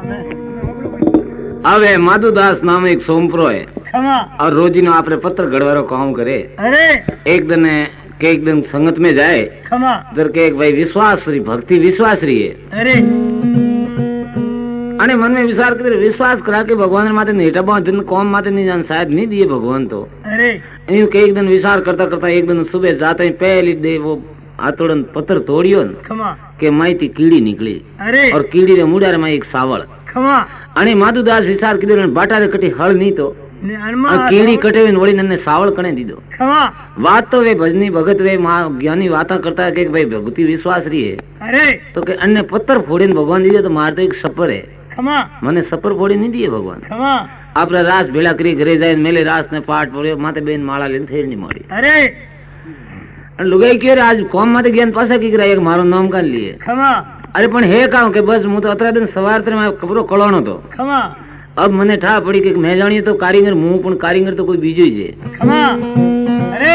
હવે માધુદાસ નામ એક સોમપ્રો है और रोजी नो आपरे पत्र गड़वारो काम करे। अरे एक दिन के एक दिन संगत में जाए जर के एक भाई विश्वास री भक्ति विश्वास री है। अरे अने मन में विचार करे विश्वास करा के भगवान माते नेटा बा दिन कौम माते नहीं जान शायद नहीं दिए भगवान तो। अरे यूं के एक दिन विचार करता करता एक दिन सुबह जाते ही पहली दे वो आतोड़न पत्र तोड़ियो के माईती कीड़ी निकली। अरे और कीड़ी रे मुड़ा रे माई एक सावळ अने माधुदास विचार कीधो बाटा रे कटी हळ नहीं तो कीड़ी कटे वળી नन्ने सावळ कणे दीधो। बात तो वे भजनी भगत वे ज्ञानी वाता करता है कि भाई भक्ति विश्वास रही है। अरे तो के अन्य पत्थर फोड़ीने भगवान दीधे तो मार तो एक सपर है मने सपर फोड़ी नहीं दिए भगवान। आपरे रास भेला करी घरे जाए मेले रास ने पाठ पड़्यो माथे बेन माला लेने थेर नहीं मारी। अरे लुगाई के आज कौम माथे ज्ञान पासा की करा एक मारो नाम काढ लिए। अरे पण हे काऊ के बस मु तो अतरा दिन सवार तरे में कबरो कळोनो तो अब मने ठा पड़ी कि मैं जाणी तो कारीगर मु पण कारीगर तो कोई बीजो ही छे। अरे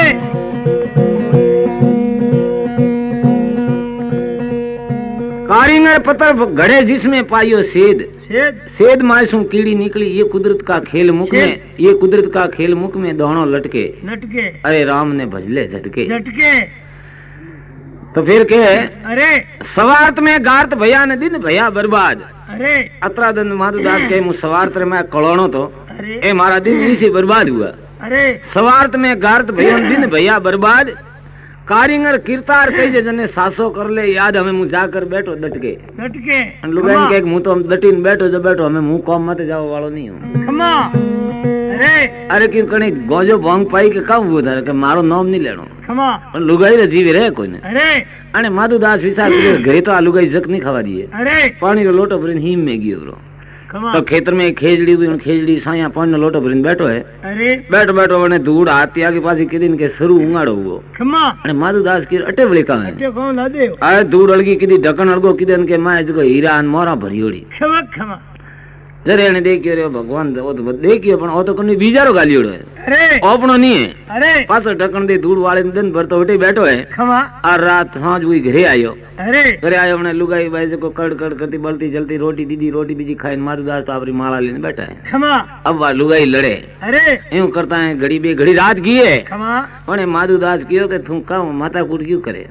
कारीगर पत्थर घड़े जिसमें पायो सेद सेद मासू कीड़ी निकली ये कुदरत का खेल मुख में ये कुदरत का खेल मुख में दोनों लटके लटके। अरे राम ने भजले झटके झटके। तो फिर के अरे सवार्त में गार्त भैया ने दिन भैया बर्बाद। अरे अतरा दिन माधुदास के मु सवार्त में कलोणो तो ए मारा दिन इसी बर्बाद हुआ। अरे सवार्त में गार्त भैया ने दिन भैया बर्बाद कारीगर कीर्तार कही जने सासो कर ले याद हमें मुंह जाकर बैठो डटके डटके लुगाइन के मुंह तो हम डटीन बैठो जो बैठो हमें मुंह कम मत जाओ वालो नहीं हूं। अरे क्यों कने गोजो भंग पाई के कब वो धर के मारो नाम नहीं लेनो पण लुगाई रे जीवे रे कोई ने। अरे अने माधुदास विचार करे घरे तो आ लुगाई जक नहीं खावा दिए। अरे पानी रो लोटो भरीने हिम में गयो ब्रो तो खेतर में खेजड़ी हुई खेजड़ी साया पानी नो लोटो भरीने बैठो है। अरे बैठो बैठो ने धूड़ हाथी आगे पासी किदिन के शुरू उंगाड़ो हुओ अने माधुदास की अटे बळे का अटे कोन ला दे आ धूड़ अड़गी किदी ढकन अड़गो किदन के माय जको हीरा अन मोरा भरियोड़ी क्षमा जरे ने देखियो रे भगवान ओ तो देखियो पण ओ तो कने बीजारो गालियोड़ो है। अरे ओपणो नहीं है। अरे पाछो ढकन दे धूड़ वाले दिन भर तो उठे बैठो है आ रात सांझ हुई घरे आयो। अरे घरे आयो ने लुगाई बाई जको कड़ कड़ करती बलती जलती रोटी दीदी रोटी बीजी खाइन माधुदास तो आपरी माला लेने बैठा है। अब वा लुगाई लड़े। अरे यूं करता है घड़ी बे घड़ी रात की है ओने माधुदास कियो के तू का माता कूट क्यों करे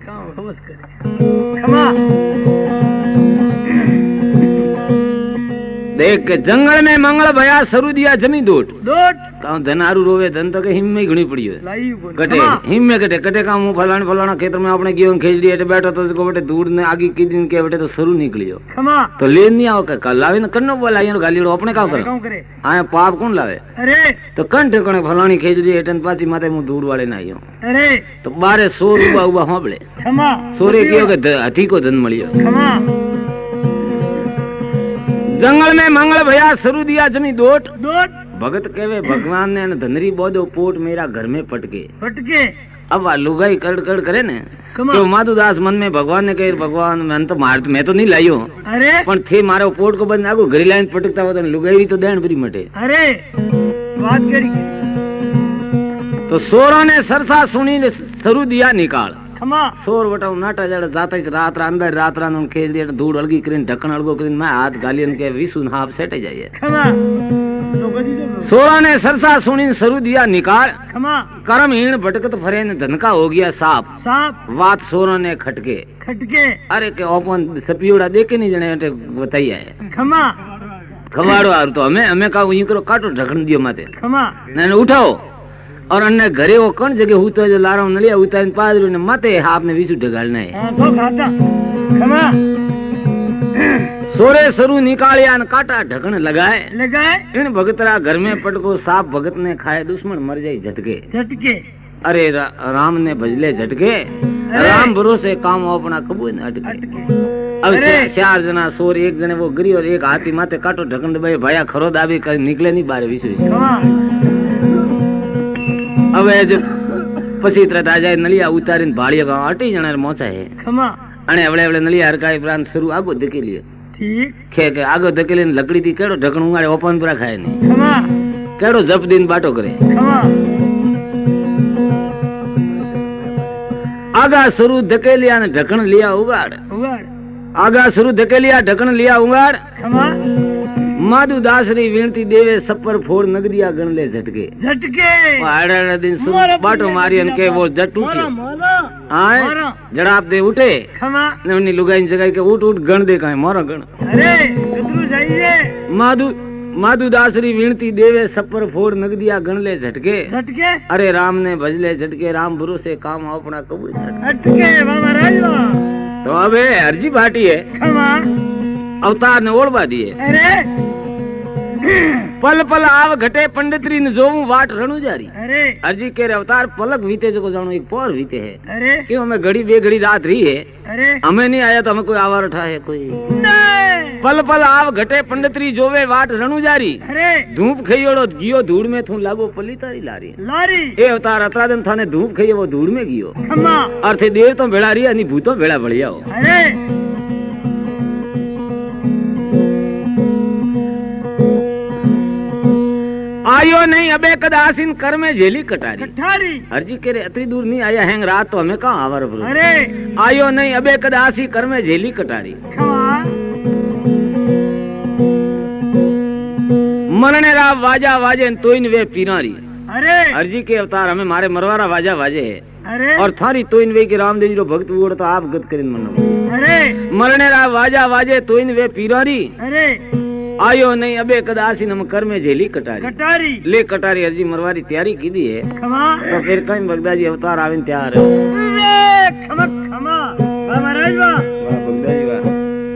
देख के जंगल में मंगल भया सरू दिया जमी दोट धनारू रोवे धन तो के हिम में घणी पड़ी है कटे हिम में कटे कटे का मुंह फलाना खेतर में आपने गियो खेजड़ी एटे बैठो तो को बेटे दूर ने आगे की दिन के बेटे तो सरू निकलियो तो ले नहीं आओ का लावे न कन्नो बोला यार गालीड़ो अपने का करे आया पाप कौन लावे। अरे तो कंठ कणे फलानी खेजड़ी एटन पाती माथे मु दूर वाले ना आयो। अरे तो बारे 100 रुपया उबा होबले सोरे कियो के हाथी को धन मळियो जंगल में मंगल भया सरू दिया जमी दोट भगत कहवे भगवान ने धनरी बोधो पोट मेरा घर में पटके अब लुगाई कड़ कड़ करे ने तो माधुदास मन में भगवान ने कहे भगवान मन तो मार मैं तो नहीं लायो। अरे पण थे मारो पोट को बंद आगो घरी लाइन पटकता हो तो लुगाई तो देन भरी मटे। अरे बात करी तो सोरा ने सरसा सुनी ने सरू दिया निकाल सोर बटाऊ नाटा जड़ जाता रात अंदर रात रान खेल दिया धूड़ अड़गी करीन ढक्कन अड़गो करीन मैं हाथ गालियन के विसुन हाफ सेट जाइए। सोरा ने सरसा सुनी सरू दिया निकाल कर्म हीण भटकत फरे ने धनका हो गया साफ बात सोरा ने खटके अरे के ओपन सपियोड़ा देखे नहीं जने बताई है खमाड़ो आर तो हमें का यूं करो काटो ढक्कन दियो माथे ने उठाओ और अन्य घरे वो कौन जगह हुतो जो लारा नलिया उतार पादरू ने माथे आपने विसु ढगालना है सोरे सरू निकालिया न काटा ढकन लगाए इन भगतरा घर में पटको साफ भगत ने खाए दुश्मन मर जाए झटके। अरे राम ने भजले झटके राम भरोसे काम अपना कबूल न अटके। अब 4 जना सोर एक जने वो गिरी और एक हाथी माथे काटो ढकन दबाई भया खरो दाबी कर निकले नहीं बारे विसु હવે જો પછી તરત આ જાય નલિયા ઉતારીને ભાળીએ ગાવ અટી જણા મોચા હે અને હવે હવે નલિયા હરકાઈ પ્રાંત શરૂ આગો ધકેલી ઠીક કે કે આગો ધકેલીને લકડી થી કેડો ઢકણ ઉંગાડે ઓપન પૂરા ખાય નહીં કેડો જપ દીન બાટો કરે આગા શરૂ ધકેલિયા ને ઢકણ લિયા ઉગાડ આગા શરૂ ધકેલિયા ઢકણ લિયા ઉગાડ माधु दासरी विनती देवे सपर फोड़ नगरिया गण ले झटके पहाड़ दिन बाटो मारी अनके वो जट्टू आए जड़ाप दे उठे ने उन्नी लुगाई जगह के उठ उठ गण दे काहे मारा गण अरे कितनु जाइए माधु दासरी विनती देवे सपर फोड़ नगदिया गण ले झटके अरे राम ने भजले झटके राम भरोसे काम अपना कबूल झटके महाराज तो अब अर्जी भाटी है अवतार ने ओढ़वा दिए अरे पल पल आव घटे पंडितरी ने जोऊ वाट रणु जारी अरे अर्जी के रे अवतार पलक बीते जो जानो एक पौर बीते है अरे क्यों हमें घड़ी बे घड़ी रात रही है अरे हमें नहीं आया तो हमें कोई आवार उठा है कोई पल पल आव घटे पंडितरी जोवे वाट रणु जारी अरे धूप खइयोड़ो गियो धूड़ में थू लागो पली तारी लारी लारी ए अवतार अतरा दिन थाने धूप खइयो वो धूड़ में गियो खम्मा अर्थे देर तो भेड़ा रही अनि भूतो भेड़ा बढ़िया हो अरे आयो नहीं अबे कदासिन कर में झेली कटारी अर्जी के रे अतरी दूर नहीं आया हैंग रात तो हमें कहाँ आवर अरे आयो नहीं अबे कदासी कर में झेली कटारी मरने रा वाजा वाजे तो इन वे पीनारी अरे अर्जी के अवतार हमें मारे मरवारा वाजा वाजे है अरे और थारी तो इन वे की रामदेव जी भक्त उड़ तो आप गत करिन मनो अरे मरने रा वाजा वाजे तो इन वे पीनारी अरे आयो नहीं अबे कदासी नम कर में झेली कटारी ले कटारी अर्जी मरवारी तैयारी की दी है तो फिर कहीं बगदा जी अवतार आविन तैयार है खमा खमा महाराज वाह बगदा जी वाह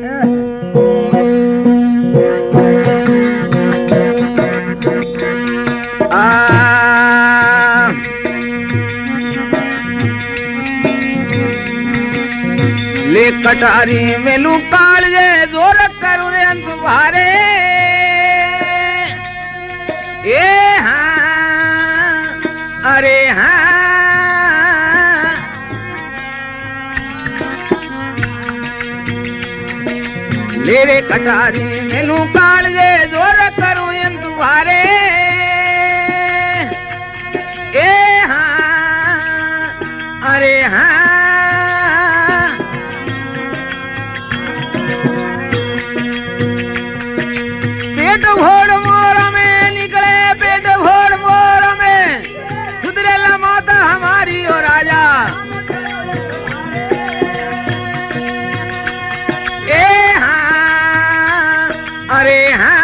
ले कटारी मेलू काल जे जोर करू रे अंत भारे ए हाँ अरे हाँ ले रे कटारी मेलू काल जे जोर करू अंत भारे ए हाँ अरे हाँ पेट भोर मोर में निकले पेट भोर मोर में सुधरेला माता हमारी और राजा ए हाँ अरे हाँ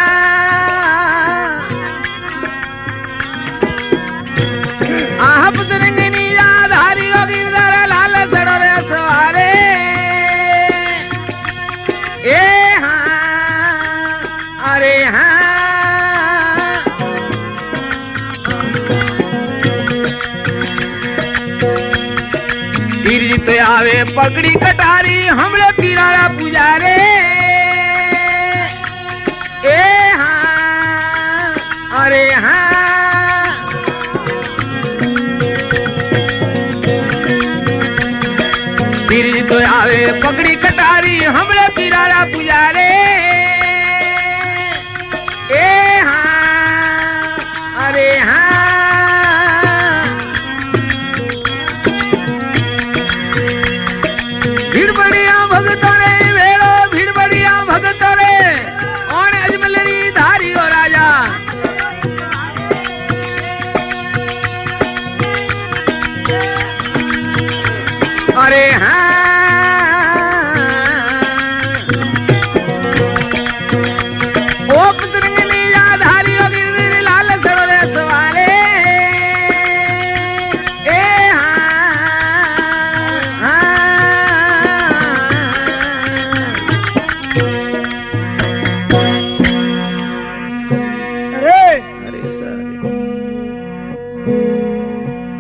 आप सुरंगनी राधारी होगी लाल सरोरे सवारे ए हाँ अरे हाँ पीर जी तो आवे पगड़ी कटारी हमरे पीरारा पुजारे